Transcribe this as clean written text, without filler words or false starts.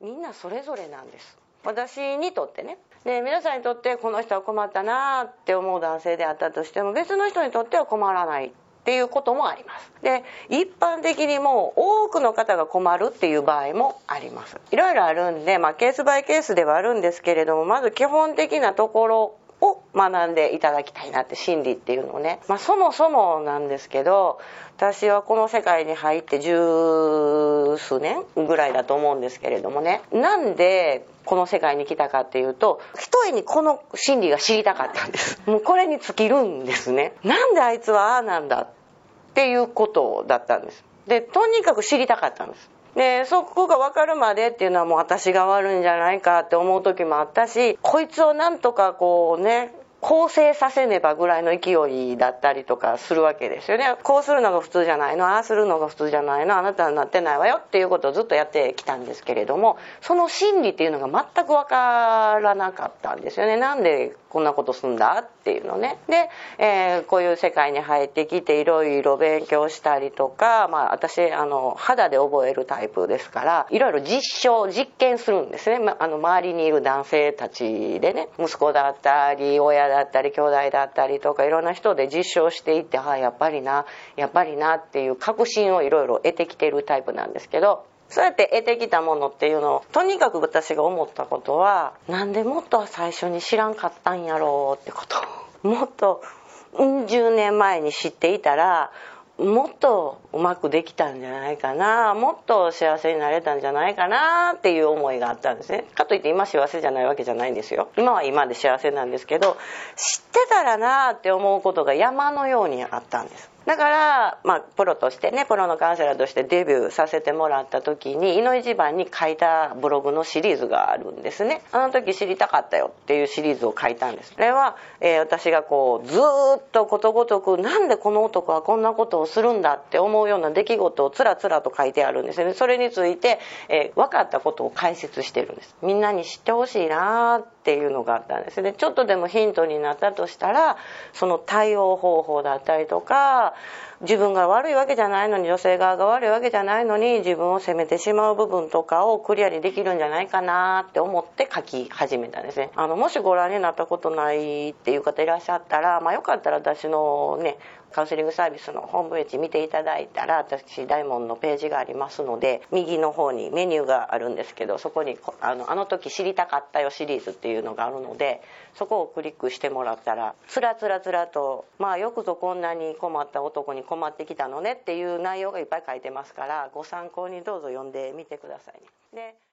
みんなそれぞれなんです。私にとってね。で、皆さんにとってこの人は困ったなって思う男性であったとしても、別の人にとっては困らないっていうこともあります。で、一般的にも多くの方が困るっていう場合もあります。いろいろあるんで、ケースバイケースではあるんですけれども、まず基本的なところを学んでいただきたいなって、心理っていうのをね、そもそもなんですけど、私はこの世界に入って十数年ぐらいだと思うんですけれどもね、なんでこの世界に来たかっていうと、ひとえにこの心理が知りたかったんです。もうこれに尽きるんですね。なんであいつはああなんだっていうことだったんです。で、とにかく知りたかったんです。で、そこが分かるまでっていうのはもう私が悪いんじゃないかって思う時もあったし、こいつをなんとかこうね、更生させねばぐらいの勢いだったりとかするわけですよね。こうするのが普通じゃないの、ああするのが普通じゃないの、あなたはなってないわよっていうことをずっとやってきたんですけれども、その心理っていうのが全く分からなかったんですよね。なんでこんなことすんだっていうのね。で、こういう世界に入ってきていろいろ勉強したりとか、私肌で覚えるタイプですから、いろいろ実験するんですね。周りにいる男性たちでね、息子だったり親だったり兄弟だったりとか、いろんな人で実証していって、やっぱりなっていう確信をいろいろ得てきているタイプなんですけど、そうやって得てきたものっていうのを、とにかく私が思ったことは、なんでもっと最初に知らんかったんやろうってこと。もっと10年前に知っていたら、もっとうまくできたんじゃないかな、もっと幸せになれたんじゃないかなっていう思いがあったんですね。かといって今幸せじゃないわけじゃないんですよ。今は今で幸せなんですけど、知ってたらなって思うことが山のようにあったんです。だから、プロとしてね、プロのカウンセラーとしてデビューさせてもらった時に、いの一番に書いたブログのシリーズがあるんですね。あの時知りたかったよっていうシリーズを書いたんです。これは、私がこうずーっとことごとく、なんでこの男はこんなことをするんだって思うような出来事をつらつらと書いてあるんですね。それについて、分かったことを解説してるんです。みんなに知ってほしいなっていうのがあったんですね。ちょっとでもヒントになったとしたら、その対応方法だったりとか、自分が悪いわけじゃないのに、女性側が悪いわけじゃないのに自分を責めてしまう部分とかをクリアにできるんじゃないかなって思って書き始めたんですね。もしご覧になったことないっていう方いらっしゃったら、よかったら私のね、カウンセリングサービスのホームページ見ていただいたら、私大門のページがありますので、右の方にメニューがあるんですけど、そこにあの時知りたかったよシリーズっていうのがあるので、そこをクリックしてもらったら、つらつらと、よくぞこんなに困った男に困ってきたのねっていう内容がいっぱい書いてますから、ご参考にどうぞ読んでみてくださいね。で